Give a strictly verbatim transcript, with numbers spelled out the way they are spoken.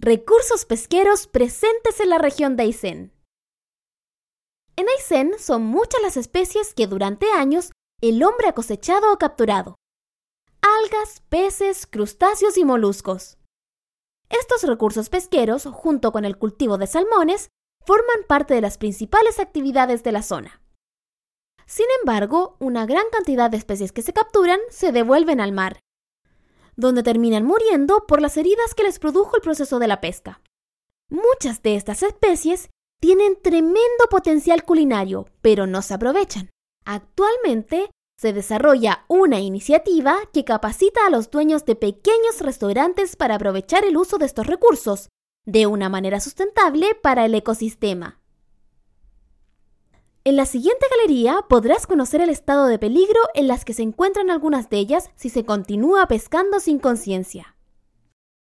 Recursos pesqueros presentes en la región de Aysén. En Aysén son muchas las especies que durante años el hombre ha cosechado o capturado. Algas, peces, crustáceos y moluscos. Estos recursos pesqueros, junto con el cultivo de salmones, forman parte de las principales actividades de la zona. Sin embargo, una gran cantidad de especies que se capturan se devuelven al mar, donde terminan muriendo por las heridas que les produjo el proceso de la pesca. Muchas de estas especies tienen tremendo potencial culinario, pero no se aprovechan. Actualmente, se desarrolla una iniciativa que capacita a los dueños de pequeños restaurantes para aprovechar el uso de estos recursos de una manera sustentable para el ecosistema. En la siguiente galería podrás conocer el estado de peligro en las que se encuentran algunas de ellas si se continúa pescando sin conciencia.